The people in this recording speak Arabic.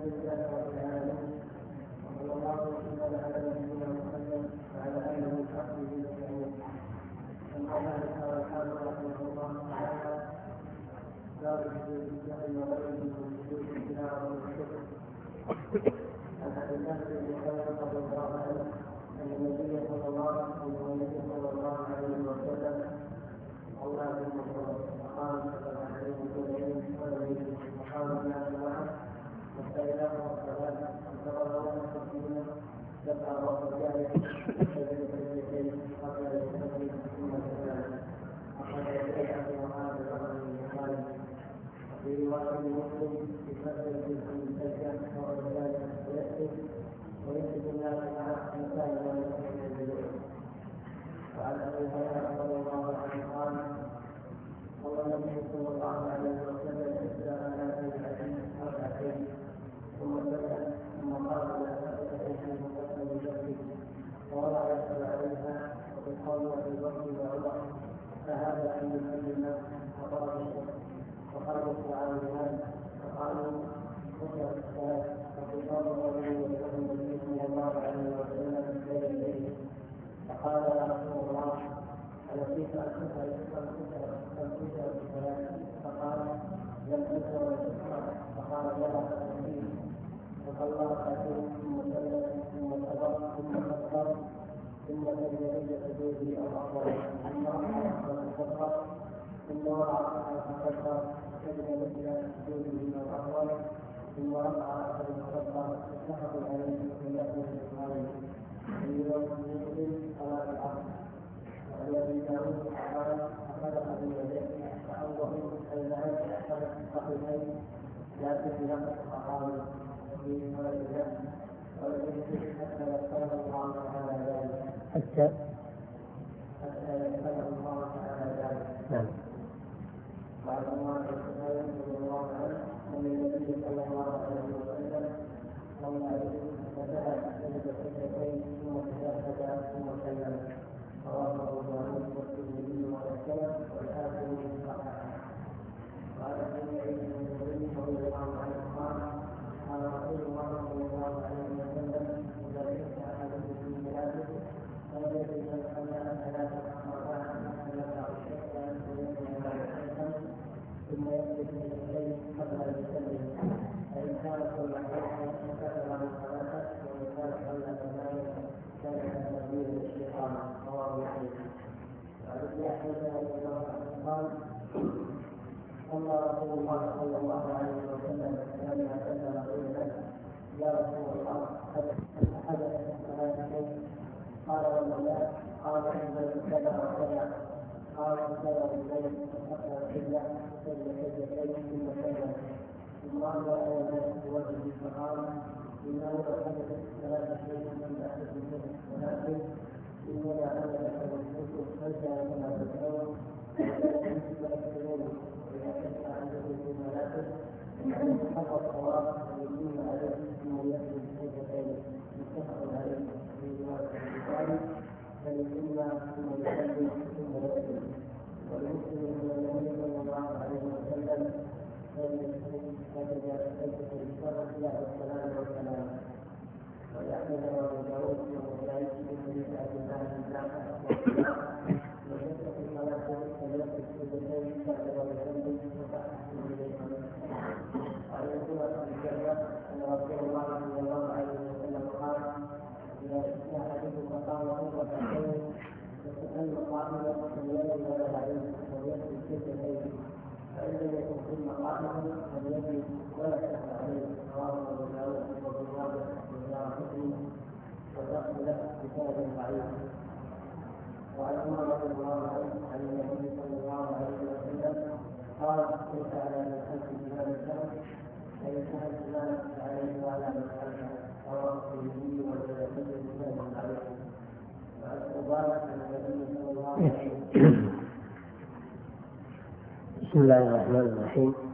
لله رب العالمين، وصلى الله وسلم على نبينا محمد وعلى اله وصحبه اجمعين. اما بعد قال الحافظ رحمه الله تعالى: باب حدود الجهل وغيره من حدود التلاوه والشكر. عن ابي بكر بن خير رضي الله عنه ان النبي صلى الله عليه وسلم الله قال عليه وسلم وقال الناس معه والسيدات والصلاه والصلاه والسكينه تبقى وقتها شجره اليدين قبل الفجر ثم السلام. وقد يتبع وقال الرجل من خالد في روايه مسلم بفتح الجزء من سجده وغير ذلك ويكتب ويكتب الناس معه حتى لا يكون الجزء. وعن ابي هريره رضي الله عنه قال: قال النبي صلى الله عليه وسلم: اسلم على الحديث ركعتين ثم سلم ثم قال: لا تفتح في مقدم الجسد ووضع يده عليها وفي القول وفي الوجه وعمر فهذا ان يسلم وقالوا السعاد بهذا فقالوا ذكر الصلاه وفي قول النبي صلى الله عليه وسلم بين يديه فقال: يا رسول الله أنسيت أن تسأل الصلاة؟ فقال: لم تسأل الصلاة. فقال: ولا تأتيه. فصلى ركعتين ثم سلم ثم صبر ثم كبر ثم سجد عند سجوده أو أفضل ثم رفع فكبر ثم وضع فكبر سجد مثل سجوده أو أفضل ثم رفع فكبر متفق عليه في لفظ البخاري في رواية مسلم صلاة العصر. والذي داود قال: أخذ أبي يديه فأوضه البعيد أخذ الصحيحين لكن بلفظ الصحابي في رواية النفس والذي حتى يقبل الله تعالى ذلك حتى يقبل الله تعالى ذلك. نعم. وعن الله رضي الله عنه أن النبي صلى الله عليه وسلم صلى عليه فذهب سجد سجدتين ثم تشهد ثم سلم. رواه ابو داود والترمذي والسلف والحاكم من صححه. وعن ابي سعيد الخدري رضي الله عنه قال: قال رسول الله صلى الله عليه وسلم: اذا شك احدكم في ميلاده فليجد الحمل ثلاث مرات حتى يقع الشك ويكون ما يحسن ثم يمسك باليدين قبل ان يسلم. فان كان صلى عليه فكتب له ثلاثه وان كان صلى ثمانيه كان تدبير الشيطان. رواه مسلم. وعن ابن احمد رضي الله عنه قال: صلى رسول الله صلى الله عليه وسلم لما سلم قيل: يا رسول الله حدث الصلاه شيء؟ قال: ولا. قال: انزل كذا وكذا. قال: انزل بالليل فاستقبل القبله سجد سجدتين ثم سلم ثم انظر الى الناس بوجهه فقال: انه لو حدث الصلاه شيء لم احدث منه ولكن إنما أنا لكم الحكم فجأة كما تدعون ويأتي أحدكم في المناسك أن يحفظ الصواب ويقيم عليه ثم يأتي بحجتين متفق عليه في رواية البخاري فليقيم ثم يسلم ثم يسلم. والمسلم أن النبي صلى الله عليه وسلم كان يسلم فجأة سجدة الشرع بعد السلام والسلام. ويحمل أبو داود والنسائي في حديث أبي الله بن جعفر وجدت في صلاة ثلاث سجدتين بعد ويسلم وتحسن إليهما. وعن سورة الجنة أن رسول الله صلى الله عليه وسلم قال: إذا شئت أحدكم فقام ركعتين فسأل قائلا فليجد ولا عليه وليأتي سجدتين فإن لم يكن ثم قائلا فليجد ولا شك عليه. رواه أبو داود وابن ماجه والرأس له كتاب ضعيف. وعن عمر رضي الله عنه عن النبي صلى الله عليه وسلم قال: ليس على من خلف بهذا الشرع فإن كان الإمام فعليه وعلى من خلفه. رواه الترمذي والبيهقي بكتاب ضعيف. وعن مبارك عن النبي صلى الله عليه وسلم. بسم الله الرحمن الرحيم.